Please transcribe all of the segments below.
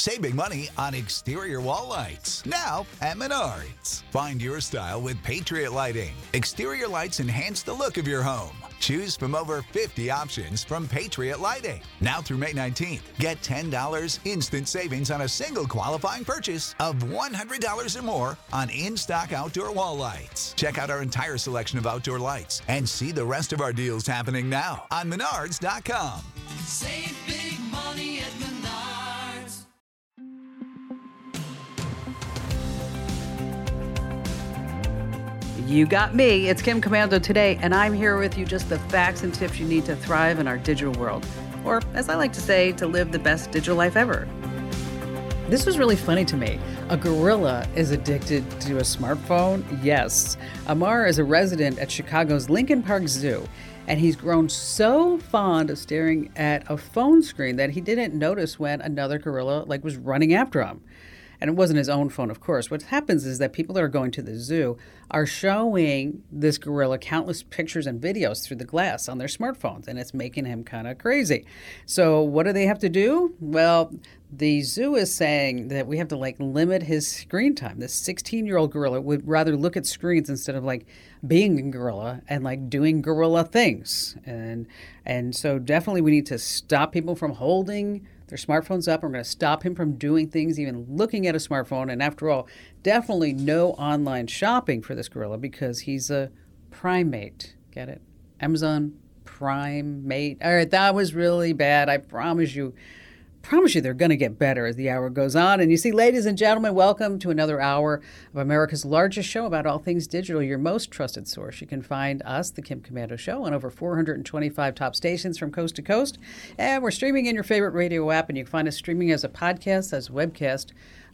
saving money on exterior wall lights. Now at Menards. Find your style with Patriot Lighting. Exterior lights enhance the look of your home. Choose from over 50 options from Patriot Lighting. Now through May 19th, get $10 instant savings on a single qualifying purchase of $100 or more on in-stock outdoor wall lights. Check out our entire selection of outdoor lights and see the rest of our deals happening now on Menards.com. Save big money at Menards. You got me. It's Kim Komando today, and I'm here with you just the facts and tips you need to thrive in our digital world. Or, as I like to say, to live the best digital life ever. This was really funny to me. A gorilla is addicted to a smartphone? Yes. Amar is a resident at Chicago's Lincoln Park Zoo, and he's grown so fond of staring at a phone screen that he didn't notice when another gorilla was running after him. And it wasn't his own phone, of course. What happens is that people that are going to the zoo are showing this gorilla countless pictures and videos through the glass on their smartphones, and it's making him kind of crazy. So what do they have to do? Well, the zoo is saying that we have to limit his screen time. This 16-year-old gorilla would rather look at screens instead of being a gorilla and doing gorilla things. And so definitely we need to stop people from holding their smartphones up. We're going to stop him from doing things, even looking at a smartphone. And after all, definitely no online shopping for this gorilla because he's a primate. Get it? Amazon Primate. All right, that was really bad. I promise you they're going to get better as the hour goes on. And you see, ladies and gentlemen, welcome to another hour of America's largest show about all things digital, your most trusted source. You can find us, The Kim Komando Show, on over 425 top stations from coast to coast. And we're streaming in your favorite radio app, and you can find us streaming as a podcast, as a webcast,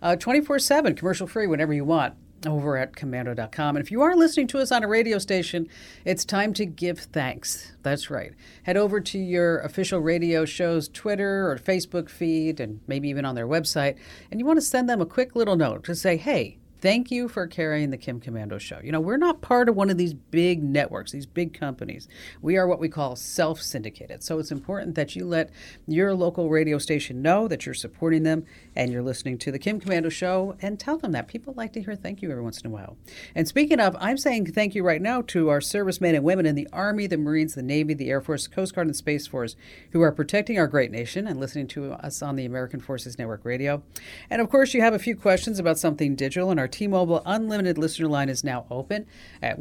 24/7, commercial-free, whenever you want, over at Komando.com. And if you are listening to us on a radio station, it's time to give thanks. That's right. Head over to your official radio show's Twitter or Facebook feed, and maybe even on their website, and you want to send them a quick little note to say, hey, thank you for carrying the Kim Komando Show. You know, we're not part of one of these big networks, these big companies. We are what we call self-syndicated. So it's important that you let your local radio station know that you're supporting them and you're listening to the Kim Komando Show, and tell them that. People like to hear thank you every once in a while. And speaking of, I'm saying thank you right now to our servicemen and women in the Army, the Marines, the Navy, the Air Force, Coast Guard, and Space Force who are protecting our great nation and listening to us on the American Forces Network Radio. And of course, you have a few questions about something digital, and our T-Mobile Unlimited listener line is now open at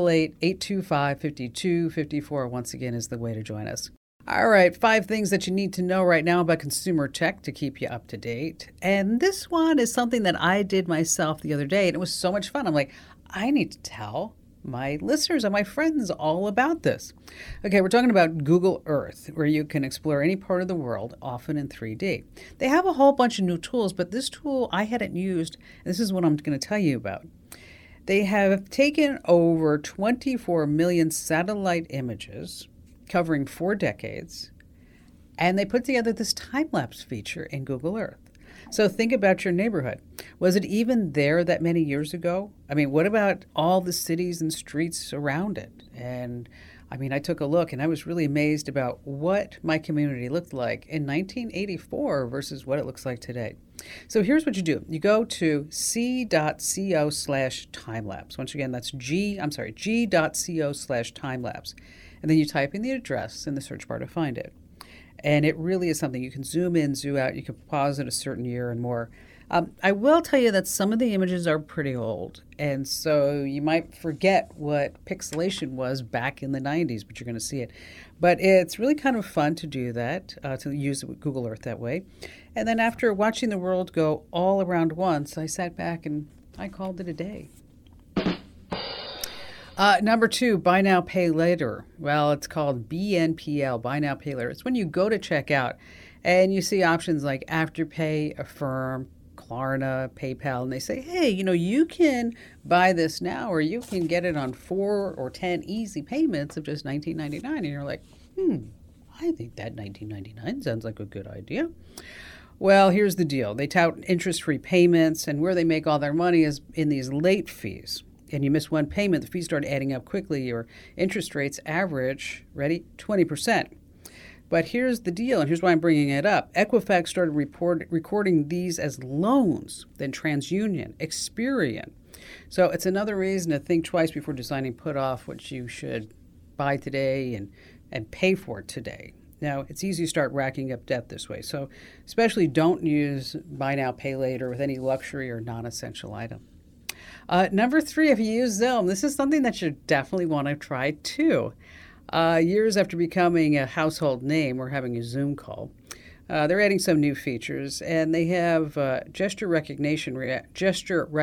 1-888-825-5254. Once again is the way to join us. All right, 5 things that you need to know right now about consumer tech to keep you up to date. And this one is something that I did myself the other day, and it was so much fun. I'm like, I need to tell my listeners and my friends all about this. Okay, we're talking about Google Earth, where you can explore any part of the world, often in 3D. They have a whole bunch of new tools, but this tool I hadn't used, and this is what I'm going to tell you about. They have taken over 24 million satellite images covering 4 decades, and they put together this time-lapse feature in Google Earth. So think about your neighborhood. Was it even there that many years ago? I mean, what about all the cities and streets around it? And I took a look, and I was really amazed about what my community looked like in 1984 versus what it looks like today. So here's what you do. You go to c.co/timelapse. Once again, that's g.co/timelapse. And then you type in the address in the search bar to find it. And it really is something. You can zoom in, zoom out. You can pause at a certain year and more. I will tell you that some of the images are pretty old. And so you might forget what pixelation was back in the 90s, but you're going to see it. But it's really kind of fun to do that, to use Google Earth that way. And then after watching the world go all around once, I sat back and I called it a day. Number 2, buy now, pay later. Well, it's called BNPL, buy now, pay later. It's when you go to check out and you see options like Afterpay, Affirm, Klarna, PayPal, and they say, hey, you can buy this now, or you can get it on 4 or 10 easy payments of just $19.99. And you're like, I think that $19.99 sounds like a good idea. Well, here's the deal. They tout interest-free payments, and where they make all their money is in these late fees. And you miss one payment, the fees start adding up quickly. Your interest rates average, ready, 20%. But here's the deal, and here's why I'm bringing it up. Equifax started recording these as loans, then TransUnion, Experian. So it's another reason to think twice before deciding to put off what you should buy today and pay for today. Now, it's easy to start racking up debt this way. So especially don't use buy now, pay later with any luxury or non-essential item. Number 3, if you use Zoom, this is something that you definitely want to try too. Years after becoming a household name, we're having a Zoom call. They're adding some new features, and they have gesture recognition reactions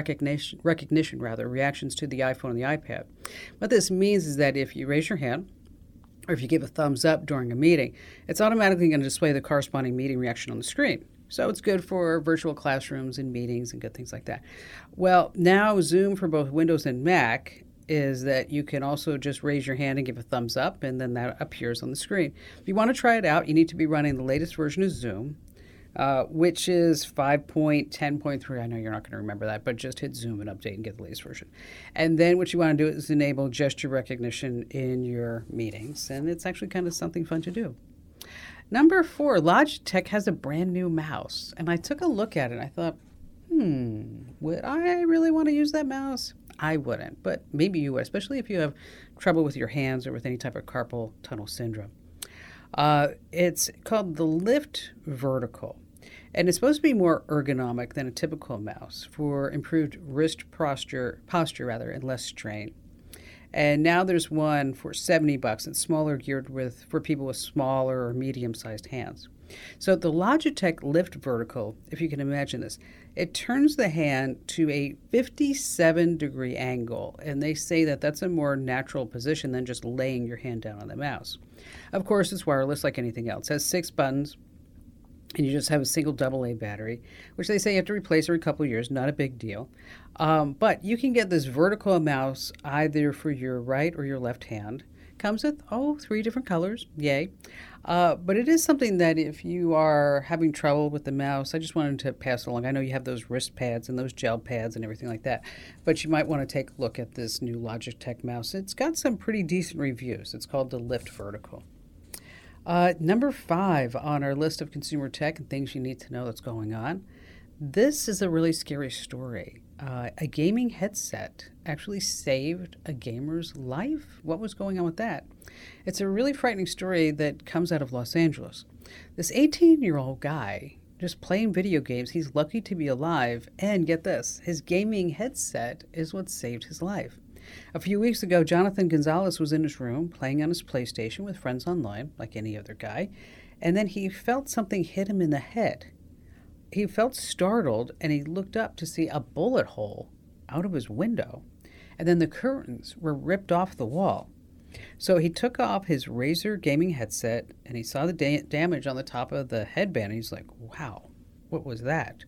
to the iPhone and the iPad. What this means is that if you raise your hand, or if you give a thumbs up during a meeting, it's automatically going to display the corresponding meeting reaction on the screen. So it's good for virtual classrooms and meetings and good things like that. Well, now Zoom for both Windows and Mac is that you can also just raise your hand and give a thumbs up, and then that appears on the screen. If you want to try it out, you need to be running the latest version of Zoom, which is 5.10.3. I know you're not going to remember that, but just hit Zoom and update and get the latest version. And then what you want to do is enable gesture recognition in your meetings, and it's actually kind of something fun to do. Number 4, Logitech has a brand new mouse, and I took a look at it and I thought, would I really want to use that mouse? I wouldn't, but maybe you would, especially if you have trouble with your hands or with any type of carpal tunnel syndrome. It's called the Lift Vertical, and it's supposed to be more ergonomic than a typical mouse for improved wrist posture and less strain. And now there's one for $70. It's smaller, geared for people with smaller or medium-sized hands. So the Logitech Lift Vertical, if you can imagine this, it turns the hand to a 57-degree angle, and they say that that's a more natural position than just laying your hand down on the mouse. Of course, it's wireless like anything else. It has 6 buttons, and you just have a single AA battery, which they say you have to replace every couple of years, not a big deal. But you can get this vertical mouse either for your right or your left hand. Comes with, 3 different colors, yay. But it is something that if you are having trouble with the mouse, I just wanted to pass along. I know you have those wrist pads and those gel pads and everything like that, but you might want to take a look at this new Logitech mouse. It's got some pretty decent reviews. It's called the Lift Vertical. Number 5 on our list of consumer tech and things you need to know that's going on. This is a really scary story. A gaming headset actually saved a gamer's life. What was going on with that? It's a really frightening story that comes out of Los Angeles. This 18-year-old guy just playing video games, he's lucky to be alive, and get this, his gaming headset is what saved his life. A few weeks ago, Jonathan Gonzalez was in his room playing on his PlayStation with friends online, like any other guy, and then he felt something hit him in the head. He felt startled, and he looked up to see a bullet hole out of his window, and then the curtains were ripped off the wall. So he took off his Razer gaming headset, and he saw the damage on the top of the headband, and he's like, wow, what was that?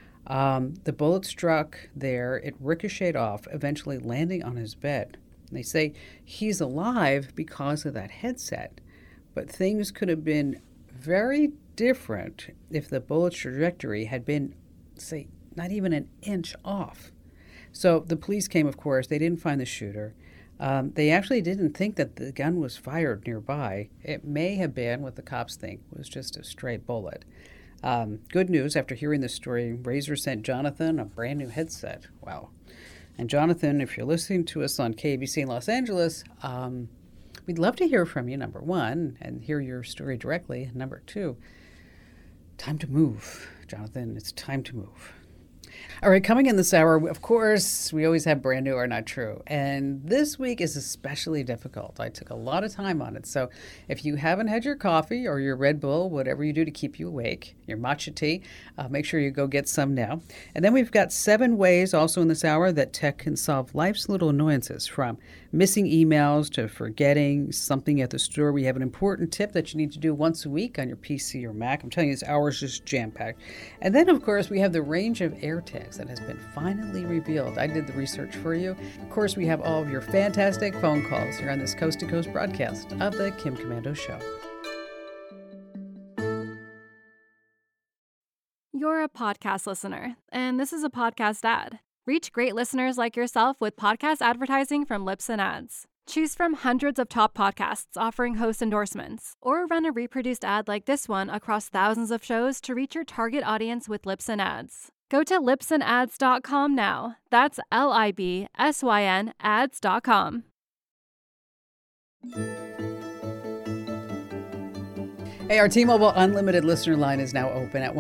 The bullet struck there, it ricocheted off, eventually landing on his bed. And they say he's alive because of that headset, but things could have been very different if the bullet's trajectory had been, say, not even an inch off. So the police came, of course. They didn't find the shooter. They actually didn't think that the gun was fired nearby. It may have been what the cops think was just a stray bullet. Good news, after hearing this story, Razer sent Jonathan a brand new headset. Wow. And Jonathan, if you're listening to us on KABC in Los Angeles, we'd love to hear from you, number 1, and hear your story directly. Number 2, time to move. Jonathan, it's time to move. All right, coming in this hour, of course, we always have brand new or not true. And this week is especially difficult. I took a lot of time on it. So if you haven't had your coffee or your Red Bull, whatever you do to keep you awake, your matcha tea, make sure you go get some now. And then we've got 7 ways also in this hour that tech can solve life's little annoyances, from missing emails to forgetting something at the store. We have an important tip that you need to do once a week on your PC or Mac. I'm telling you, this hour is just jam-packed. And then, of course, we have the range of AirTags that has been finally revealed. I did the research for you. Of course, we have all of your fantastic phone calls here on this coast-to-coast broadcast of the Kim Komando Show. You're a podcast listener, and this is a podcast ad. Reach great listeners like yourself with podcast advertising from Lips and Ads. Choose from hundreds of top podcasts offering host endorsements, or run a reproduced ad like this one across thousands of shows to reach your target audience with Libsyn Ads. Go to libsynads.com now. That's LIBSYN ads.com. Hey, our T-Mobile Unlimited listener line is now open at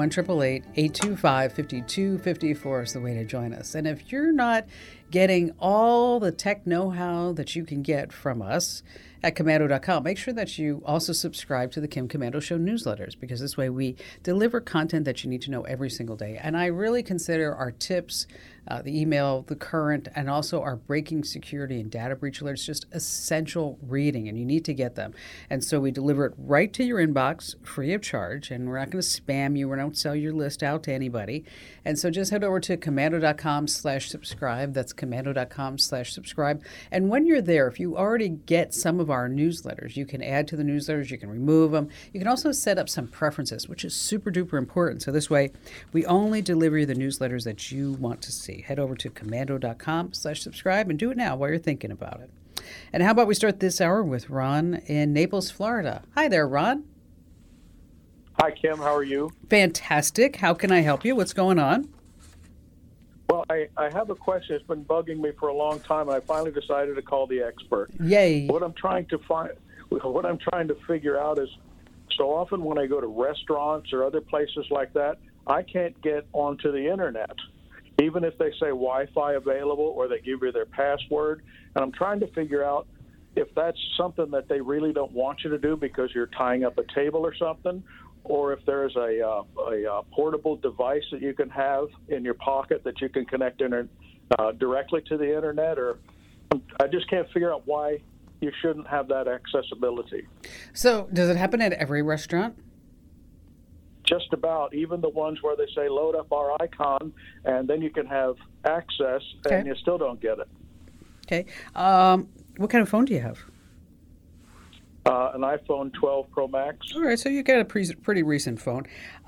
1-888-825-5254 is the way to join us. And if you're not getting all the tech know-how that you can get from us at Komando.com, make sure that you also subscribe to the Kim Komando Show newsletters, because this way we deliver content that you need to know every single day. And I really consider our tips, the email, the current, and also our breaking security and data breach alerts just essential reading, and you need to get them. And so we deliver it right to your inbox free of charge, and we're not going to spam you. We don't sell your list out to anybody. And so just head over to Komando.com/subscribe. That's Komando.com/subscribe. And when you're there, if you already get some of our newsletters, you can add to the newsletters, you can remove them. You can also set up some preferences, which is super duper important. So this way, we only deliver you the newsletters that you want to see. Head over to Komando.com/subscribe and do it now while you're thinking about it. And how about we start this hour with Ron in Naples, Florida. Hi there, Ron. Hi, Kim. How are you? Fantastic. How can I help you? What's going on? Well, I have a question. It's been bugging me for a long time, and I finally decided to call the expert. Yay. What I'm trying to figure out is, so often when I go to restaurants or other places like that, I can't get onto the internet, even if they say Wi-Fi available or they give you their password. And I'm trying to figure out if that's something that they really don't want you to do because you're tying up a table or something, or if there's a portable device that you can have in your pocket that you can connect directly to the internet. Or I just can't figure out why you shouldn't have that accessibility. So does it happen at every restaurant? Just about, even the ones where they say load up our icon and then you can have access, and you still don't get it. Okay. What kind of phone do you have? An iPhone 12 Pro Max. All right, so you got a pretty recent phone.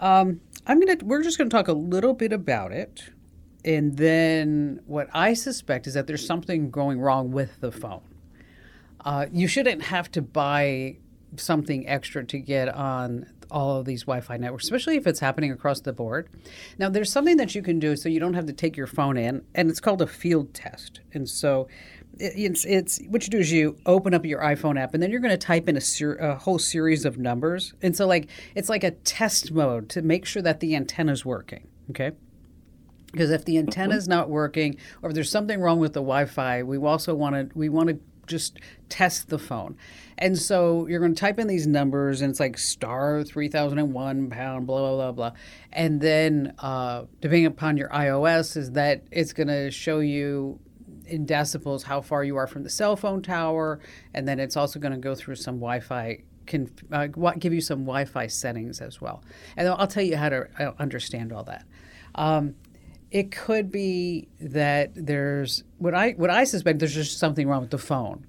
We're just gonna talk a little bit about it, and then what I suspect is that there's something going wrong with the phone. You shouldn't have to buy something extra to get on all of these Wi-Fi networks, especially if it's happening across the board. Now, there's something that you can do so you don't have to take your phone in, and it's called a field test. And so it's what you do is you open up your iPhone app, and then you're going to type in a whole series of numbers. And so it's like a test mode to make sure that the antenna's working, okay? Because if the antenna is not working, or if there's something wrong with the Wi-Fi, we want to just test the phone. And so you're going to type in these numbers, and it's like star 3001 pound, blah, blah, blah, blah. And then depending upon your iOS is that it's going to show you in decibels how far you are from the cell phone tower. And then it's also going to go through some Wi-Fi, give you some Wi-Fi settings as well. And I'll tell you how to understand all that. It could be that there's what I suspect there's just something wrong with the phone.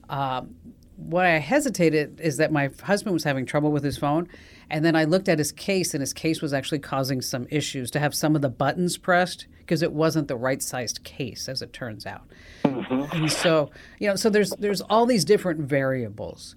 What I hesitated is that my husband was having trouble with his phone, and then I looked at his case, and his case was actually causing some issues to have some of the buttons pressed because it wasn't the right sized case, as it turns out. Mm-hmm. And so so there's all these different variables.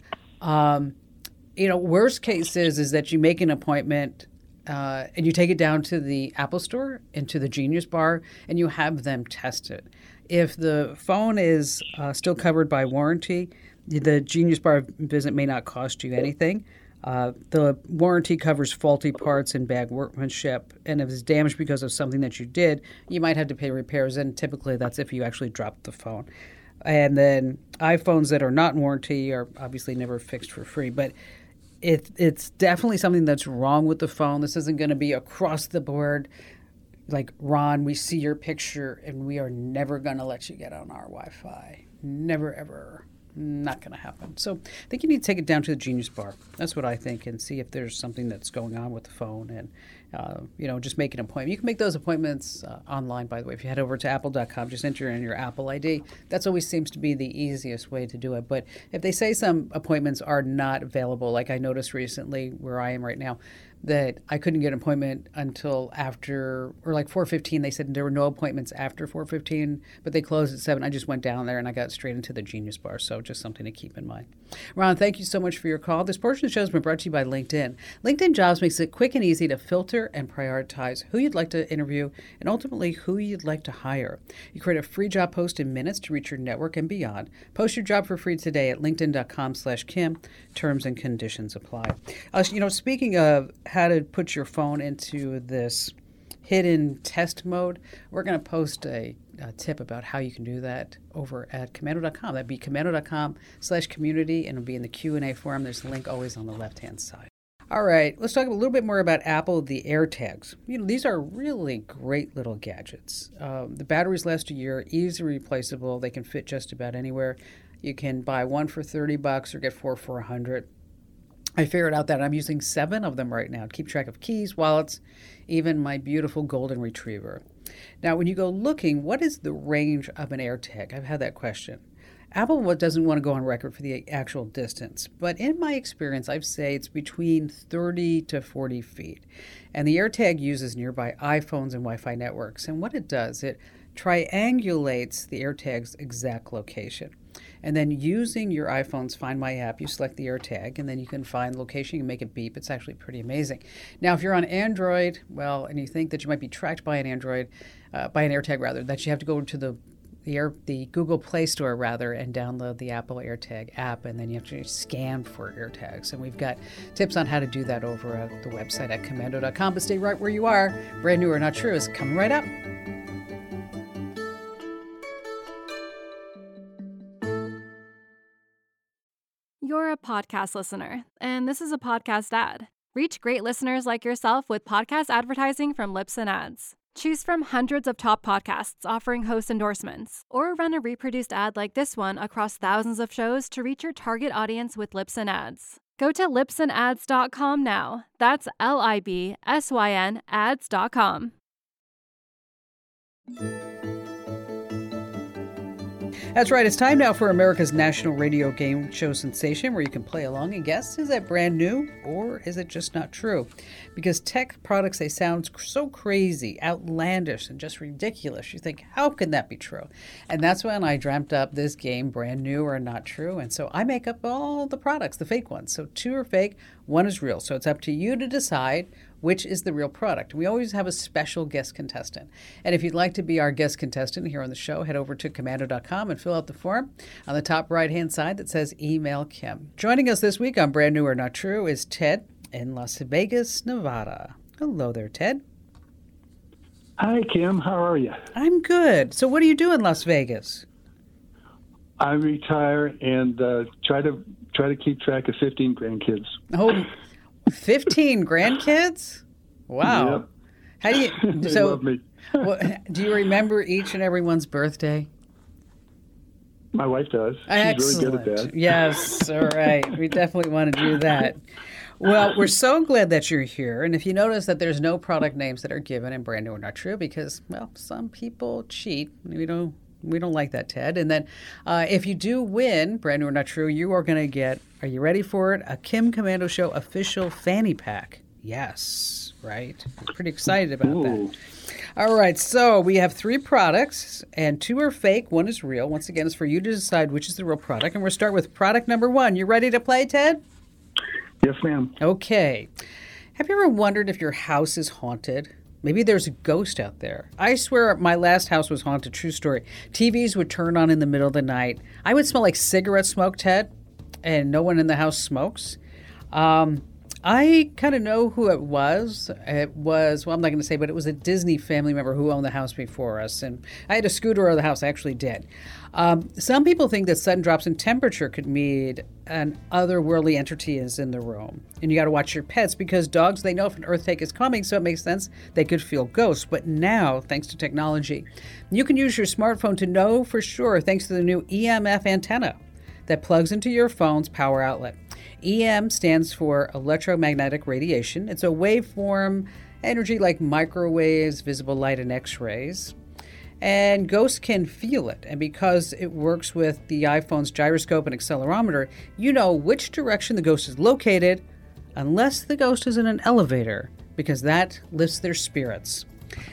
Worst case is that you make an appointment. And you take it down to the Apple Store and to the Genius Bar, and you have them test it. If the phone is still covered by warranty, the Genius Bar visit may not cost you anything. The warranty covers faulty parts and bad workmanship, and if it's damaged because of something that you did, you might have to pay repairs, and typically that's if you actually dropped the phone. And then iPhones that are not in warranty are obviously never fixed for free, but it's definitely something that's wrong with the phone. This isn't going to be across the board. Like, Ron, we see your picture and we are never going to let you get on our Wi-Fi. Never, ever. Not going to happen. So I think you need to take it down to the Genius Bar. That's what I think, and see if there's something that's going on with the phone, and just make an appointment. You can make those appointments online, by the way. If you head over to apple.com, just enter in your Apple ID. That's always seems to be the easiest way to do it. But if they say some appointments are not available, like I noticed recently where I am right now, that I couldn't get an appointment until after, or like 4:15. They said there were no appointments after 4:15, but they closed at 7. I just went down there and I got straight into the Genius Bar. So just something to keep in mind. Ron, thank you so much for your call. This portion of the show has been brought to you by LinkedIn. LinkedIn Jobs makes it quick and easy to filter and prioritize who you'd like to interview and ultimately who you'd like to hire. You create a free job post in minutes to reach your network and beyond. Post your job for free today at linkedin.com/Kim. Terms and conditions apply. Speaking of how to put your phone into this hidden test mode, we're going to post a tip about how you can do that over at Komando.com. That'd be Komando.com/community, and it'll be in the Q&A forum. There's a link always on the left-hand side. All right, let's talk a little bit more about Apple, the AirTags. These are really great little gadgets. The batteries last a year, easily replaceable. They can fit just about anywhere. You can buy one for $30 or get four for $100. I figured out that I'm using 7 of them right now to keep track of keys, wallets, even my beautiful golden retriever. Now, when you go looking, what is the range of an AirTag? I've had that question. Apple doesn't want to go on record for the actual distance, but in my experience, I'd say it's between 30 to 40 feet. And the AirTag uses nearby iPhones and Wi-Fi networks. And what it does, it triangulates the AirTag's exact location. And then using your iPhone's Find My app, you select the AirTag, and then you can find the location and make it beep. It's actually pretty amazing. Now, if you're on Android, and you think that you might be tracked by an AirTag, that you have to go to the Google Play Store and download the Apple AirTag app, and then you have to scan for AirTags. And we've got tips on how to do that over at the website at Komando.com. But stay right where you are. Brand New or Not True is coming right up. You're a podcast listener, and this is a podcast ad. Reach great listeners like yourself with podcast advertising from Libsyn Ads. Choose from hundreds of top podcasts offering host endorsements, or run a reproduced ad like this one across thousands of shows to reach your target audience with Libsyn Ads. Go to libsynads.com now. That's LIBSYN ads.com. That's right. It's time now for America's national radio game show sensation, where you can play along and guess, is that brand new or is it just not true? Because tech products, they sound so crazy, outlandish, and just ridiculous. You think, how can that be true? And that's when I dreamt up this game, Brand New or Not True. And so I make up all the products, the fake ones. So 2 are fake, 1 is real. So it's up to you to decide which is the real product. We always have a special guest contestant. And if you'd like to be our guest contestant here on the show, head over to Komando.com and fill out the form on the top right-hand side that says Email Kim. Joining us this week on Brand New or Not True is Ted in Las Vegas, Nevada. Hello there, Ted. Hi, Kim. How are you? I'm good. So what do you do in Las Vegas? I retire and try to keep track of 15 grandkids. Oh, 15 grandkids? Wow. Yep. How do you? They So, love me. do you remember each and everyone's birthday? My wife does. She's Excellent. really good at that. Yes, all right. We definitely want to do that. Well, we're so glad that you're here. And if you notice that there's no product names that are given in Brand New or Not True, because, well, some people cheat. We don't like that, Ted. And then if you do win Brand New or Not True, you are going to get, are you ready for it? A Kim Komando Show official fanny pack. Yes, right? I'm pretty excited about that. All right, so we have 3 products, and 2 are fake, 1 is real. Once again, it's for you to decide which is the real product. And we'll start with product number 1. You ready to play, Ted? Yes, ma'am. Okay. Have you ever wondered if your house is haunted? Maybe there's a ghost out there. I swear my last house was haunted. True story. TVs would turn on in the middle of the night. I would smell like cigarette smoke, Ted, and no one in the house smokes. I kind of know who it was. It was, well, I'm not going to say, but it was a Disney family member who owned the house before us. And I had a scooter of the house. I actually did. Some people think that sudden drops in temperature could mean an otherworldly entity is in the room. And you got to watch your pets because dogs, they know if an earthquake is coming, so it makes sense they could feel ghosts. But now, thanks to technology, you can use your smartphone to know for sure thanks to the new EMF antenna that plugs into your phone's power outlet. EM stands for electromagnetic radiation. It's a waveform energy like microwaves, visible light, and X-rays. And ghosts can feel it. And because it works with the iPhone's gyroscope and accelerometer, you know which direction the ghost is located unless the ghost is in an elevator, because that lifts their spirits.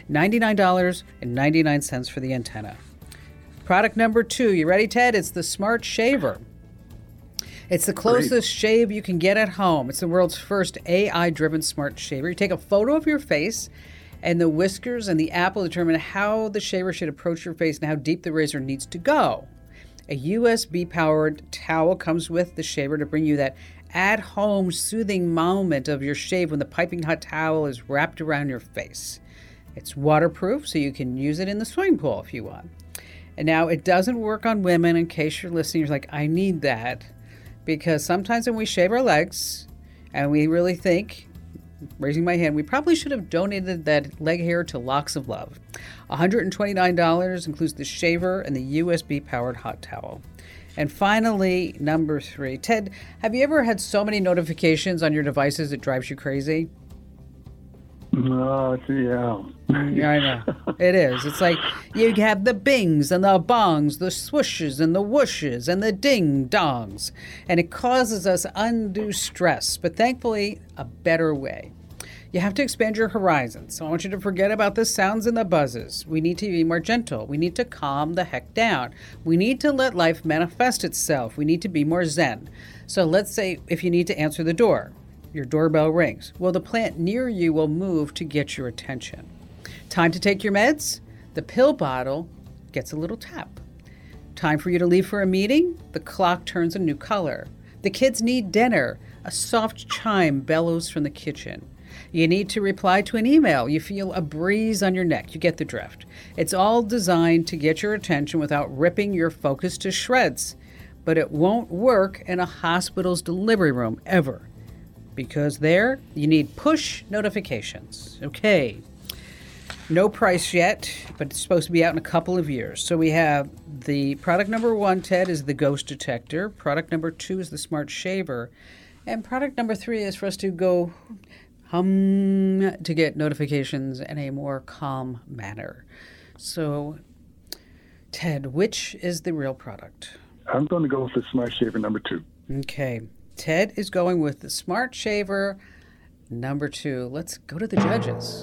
$99.99 for the antenna. Product number 2, you ready, Ted? It's the Smart Shaver. It's the closest shave you can get at home. It's the world's first AI-driven smart shaver. You take a photo of your face, and the whiskers and the app will determine how the shaver should approach your face and how deep the razor needs to go. A USB-powered towel comes with the shaver to bring you that at-home soothing moment of your shave when the piping hot towel is wrapped around your face. It's waterproof, so you can use it in the swimming pool if you want. And now, it doesn't work on women, in case you're listening. You're like, I need that. Because sometimes when we shave our legs and we really think, raising my hand, we probably should have donated that leg hair to Locks of Love. $129 includes the shaver and the USB-powered hot towel. And finally, number 3. Ted, have you ever had so many notifications on your devices it drives you crazy? Yeah. Yeah, I know. It is. It's like you have the bings and the bongs, the swooshes and the whooshes and the ding-dongs. And it causes us undue stress, but thankfully, a better way. You have to expand your horizons. So I want you to forget about the sounds and the buzzes. We need to be more gentle. We need to calm the heck down. We need to let life manifest itself. We need to be more zen. So let's say if you need to answer the door, your doorbell rings. Well, the plant near you will move to get your attention. Time to take your meds? The pill bottle gets a little tap. Time for you to leave for a meeting? The clock turns a new color. The kids need dinner. A soft chime bellows from the kitchen. You need to reply to an email. You feel a breeze on your neck. You get the drift. It's all designed to get your attention without ripping your focus to shreds. But it won't work in a hospital's delivery room, ever. Because there, you need push notifications. Okay. No price yet, but it's supposed to be out in a couple of years. So we have the product number 1, Ted, is the Ghost Detector. Product number 2 is the Smart Shaver. And product number 3 is for us to go hum to get notifications in a more calm manner. So, Ted, which is the real product? I'm going to go with the Smart Shaver number 2. Okay. Ted is going with the Smart Shaver number 2. Let's go to the judges.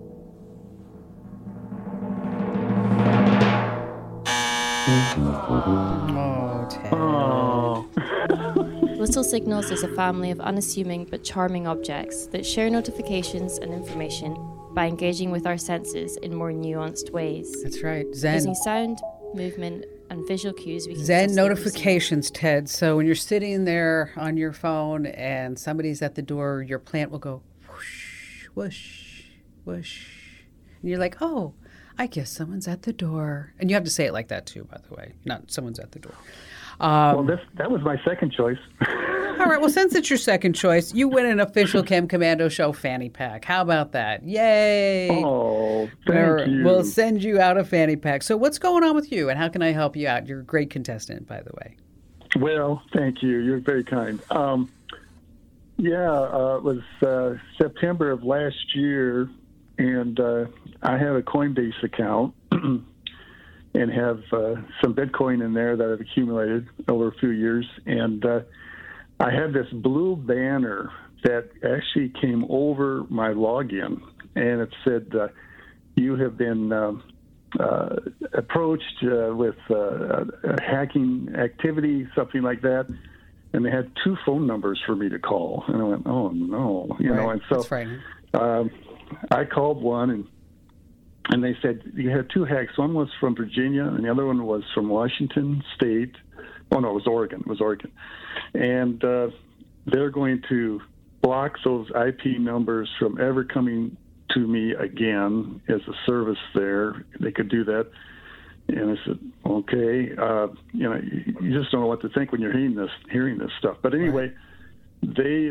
Oh, Ted. Oh. Little Signals is a family of unassuming but charming objects that share notifications and information by engaging with our senses in more nuanced ways. That's right. Zen. Using sound, movement, and visual cues, we can Zen notifications, Ted. So when you're sitting there on your phone and somebody's at the door, your plant will go whoosh, whoosh, whoosh. And you're like, oh, I guess someone's at the door. And you have to say it like that too, by the way. Not someone's at the door. Well, that was my second choice. All right. Well, since it's your second choice, you win an official Chem Commando Show fanny pack. How about that? Yay! Oh, thank you. We'll send you out a fanny pack. So what's going on with you, and how can I help you out? You're a great contestant, by the way. Well, thank you. You're very kind. It was September of last year, and I have a Coinbase account and have some Bitcoin in there that I've accumulated over a few years. And I had this blue banner that actually came over my login, and it said, you have been approached with hacking activity, something like that. And they had 2 phone numbers for me to call. And I went, oh, no. You know, and so That's frightening. I called one, and they said you had 2 hacks. One was from Virginia, and the other one was from Washington State. Oh, no, it was Oregon. And they're going to block those IP numbers from ever coming to me again as a service there. They could do that. And I said, okay. You just don't know what to think when you're hearing this stuff. But anyway, they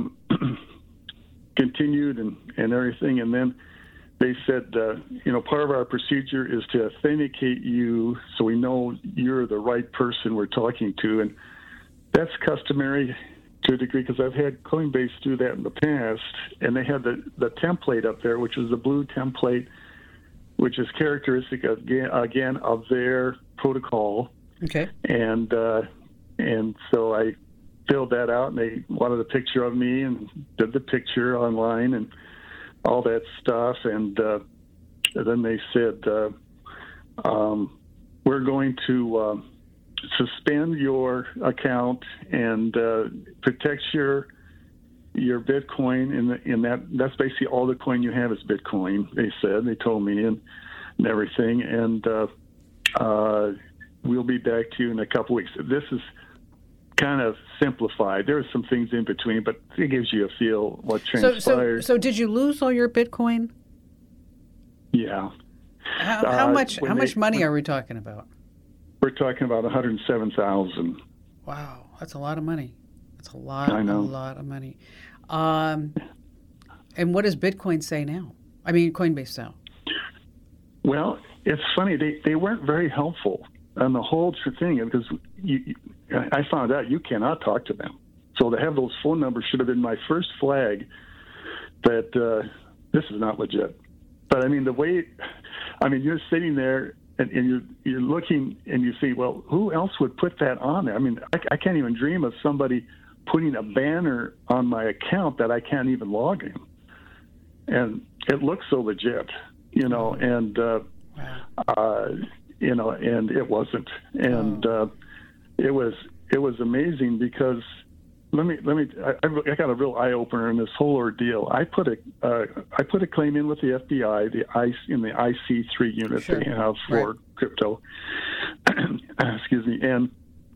continued and everything, and then they said, part of our procedure is to authenticate you so we know you're the right person we're talking to. And that's customary to a degree because I've had Coinbase do that in the past, and they had the template up there, which was the blue template, which is characteristic again of their protocol. Okay. And so I filled that out, and they wanted a picture of me and did the picture online and all that stuff. And then they said, we're going to suspend your account and protect your Bitcoin. In that's basically all the coin you have is Bitcoin. They told me and everything. And we'll be back to you in a couple weeks. This is kind of simplified. There are some things in between, but it gives you a feel what transpired. So did you lose all your Bitcoin? Yeah. How much money are we talking about? We're talking about $107,000. Wow, that's a lot of money. That's a lot of money. And what does Bitcoin say now? I mean, Coinbase now. Well, it's funny. They weren't very helpful on the whole thing because I found out you cannot talk to them. So to have those phone numbers should have been my first flag that this is not legit. But I mean, you're sitting there and you're looking and you see, well, who else would put that on there? I mean, I can't even dream of somebody putting a banner on my account that I can't even log in. And it looks so legit, and and it wasn't. And it was amazing because I got a real eye opener in this whole ordeal. I put a claim in with the FBI, in the IC3 unit Sure. they have for crypto. Excuse me. And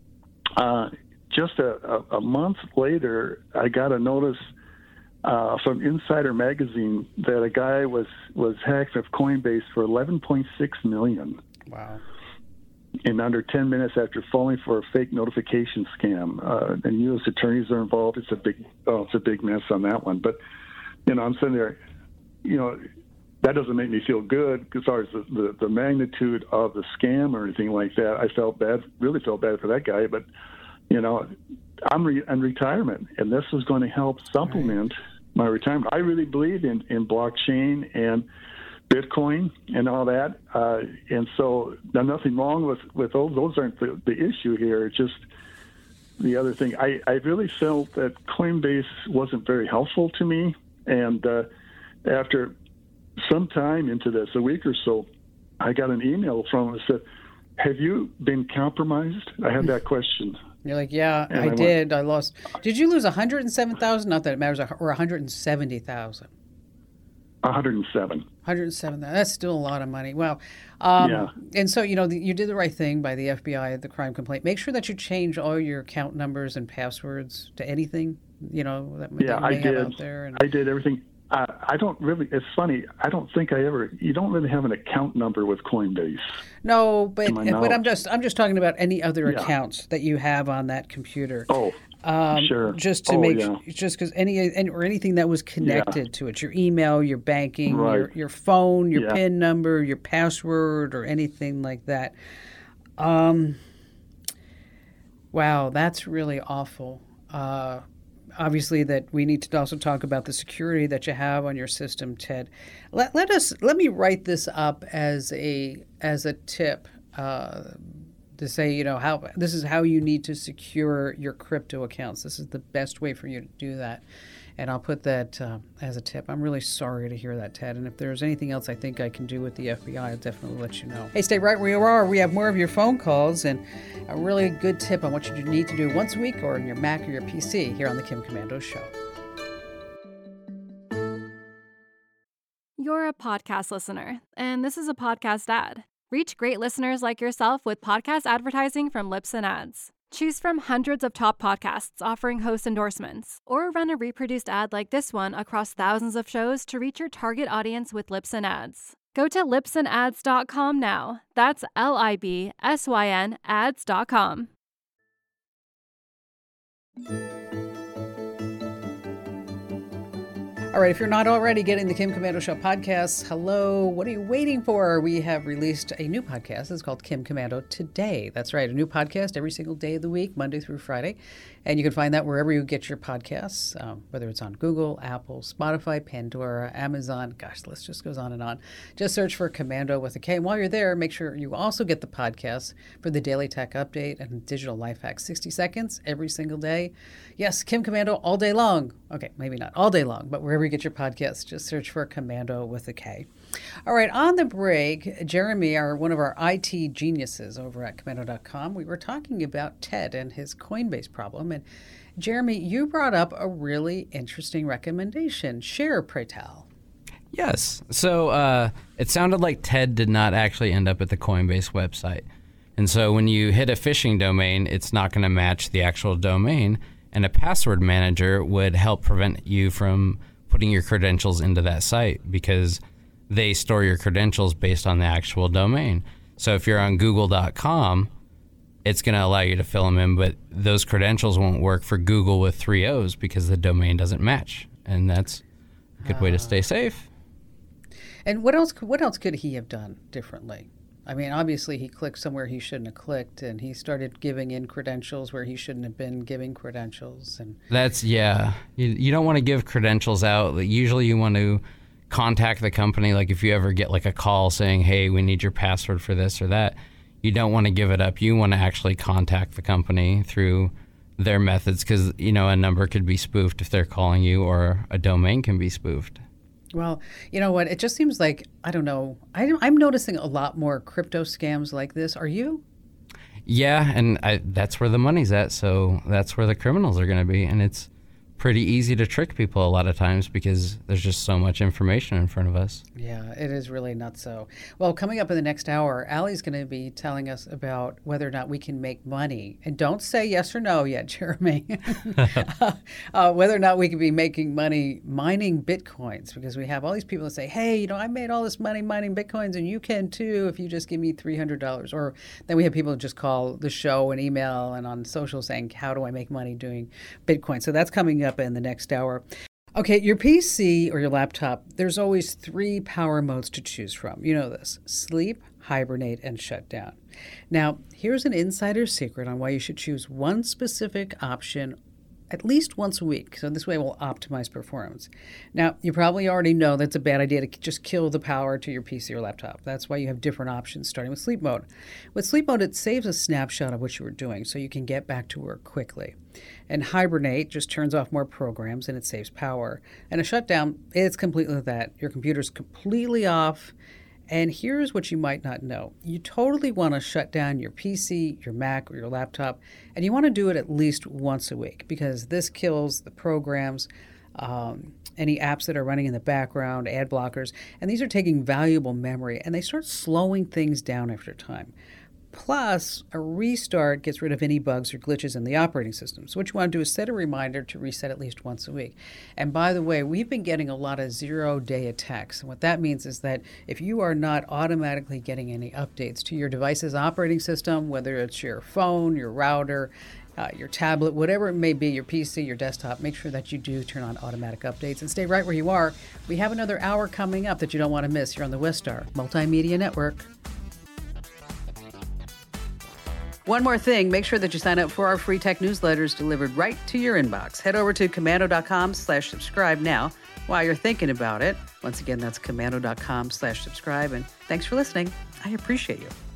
just a month later, I got a notice from Insider Magazine that a guy was hacked of Coinbase for $11.6 million. Wow. In under 10 minutes after falling for a fake notification scam. And U.S. attorneys are involved. It's a big mess on that one. But, I'm sitting there, that doesn't make me feel good as far as the magnitude of the scam or anything like that. I really felt bad for that guy. But, I'm in retirement, and this is going to help supplement my retirement. I really believe in blockchain and Bitcoin and all that, and so there's nothing wrong with those aren't the issue here. It's just the other thing. I really felt that Coinbase wasn't very helpful to me, and after some time into this, a week or so, I got an email from them that said, "Have you been compromised?" I had that question. You're like, yeah, I did. I lost. Did you lose 107,000? Not that it matters, or 170,000. 107. 107. That's still a lot of money. Wow. Yeah. And so, you did the right thing by the FBI at the crime complaint. Make sure that you change all your account numbers and passwords to anything, that may have out there. I did everything. I don't really, it's funny, I don't think you don't really have an account number with Coinbase. No, but I'm just talking about any other accounts that you have on that computer. Oh, sure. Just to just because anything that was connected to it, your email, your banking, your phone, your PIN number, your password, or anything like that. Wow, that's really awful. Obviously, that we need to also talk about the security that you have on your system, Ted. Let me write this up as a tip to say, how this is how you need to secure your crypto accounts. This is the best way for you to do that, and I'll put that as a tip. I'm really sorry to hear that, Ted. And if there's anything else I think I can do with the FBI, I'll definitely let you know. Hey, stay right where you are. We have more of your phone calls and a really good tip on what you need to do once a week or on your Mac or your PC here on the Kim Komando Show. You're a podcast listener, and this is a podcast ad. Reach great listeners like yourself with podcast advertising from Libsyn Ads. Choose from hundreds of top podcasts offering host endorsements, or run a reproduced ad like this one across thousands of shows to reach your target audience with Libsyn Ads. Go to libsynads.com now. That's LIBSYN ads.com. All right, if you're not already getting the Kim Komando Show podcast, hello, what are you waiting for? We have released a new podcast. It's called Kim Komando Today. That's right, a new podcast every single day of the week, Monday through Friday. And you can find that wherever you get your podcasts, whether it's on Google, Apple, Spotify, Pandora, Amazon. Gosh, the list just goes on and on. Just search for Komando with a K. And while you're there, make sure you also get the podcast for the Daily Tech Update and Digital Life Hack 60 seconds every single day. Yes, Kim Komando all day long. Okay, maybe not all day long, but wherever you get your podcasts, just search for Komando with a K. All right, on the break, Jeremy, one of our IT geniuses over at Komando.com, we were talking about Ted and his Coinbase problem. And Jeremy, you brought up a really interesting recommendation. Share, pray tell. Yes. So it sounded like Ted did not actually end up at the Coinbase website. And so when you hit a phishing domain, it's not going to match the actual domain. And a password manager would help prevent you from putting your credentials into that site because they store your credentials based on the actual domain. So if you're on google.com, it's going to allow you to fill them in, but those credentials won't work for Google with 3 O's because the domain doesn't match. And that's a good way to stay safe. And what else could he have done differently? I mean, obviously he clicked somewhere he shouldn't have clicked, and he started giving in credentials where he shouldn't have been giving credentials. And that's, yeah. You don't want to give credentials out. Usually you want to contact the company. Like if you ever get like a call saying, hey, we need your password for this or that, you don't want to give it up. You want to actually contact the company through their methods because, a number could be spoofed if they're calling you, or a domain can be spoofed. Well, you know what? It just seems like, I don't know, I'm noticing a lot more crypto scams like this. Are you? Yeah, and that's where the money's at, so that's where the criminals are going to be. And it's pretty easy to trick people a lot of times because there's just so much information in front of us. Yeah, it is really nuts. So, well, coming up in the next hour, Allie's going to be telling us about whether or not we can make money. And don't say yes or no yet, Jeremy. Whether or not we can be making money mining Bitcoins, because we have all these people that say, hey, I made all this money mining Bitcoins and you can too if you just give me $300. Or then we have people who just call the show and email and on social saying, how do I make money doing Bitcoin? So that's coming up in the next hour. Okay, your PC or your laptop, there's always 3 power modes to choose from. You know this: sleep, hibernate, and shut down. Now, here's an insider secret on why you should choose one specific option at least once a week. So this way we'll optimize performance. Now, you probably already know that's a bad idea to just kill the power to your PC or laptop. That's why you have different options, starting with sleep mode. With sleep mode, it saves a snapshot of what you were doing so you can get back to work quickly. And hibernate just turns off more programs and it saves power. And a shutdown, it's completely that. Your computer's completely off. And here's what you might not know. You totally want to shut down your PC, your Mac, or your laptop, and you want to do it at least once a week because this kills the programs, any apps that are running in the background, ad blockers, and these are taking valuable memory, and they start slowing things down after time. Plus, a restart gets rid of any bugs or glitches in the operating system. So what you want to do is set a reminder to reset at least once a week. And by the way, we've been getting a lot of 0-day attacks. And what that means is that if you are not automatically getting any updates to your device's operating system, whether it's your phone, your router, your tablet, whatever it may be, your PC, your desktop, make sure that you do turn on automatic updates and stay right where you are. We have another hour coming up that you don't want to miss here on the Westar Multimedia Network. One more thing, make sure that you sign up for our free tech newsletters delivered right to your inbox. Head over to komando.com/subscribe now while you're thinking about it. Once again, that's komando.com/subscribe. And thanks for listening. I appreciate you.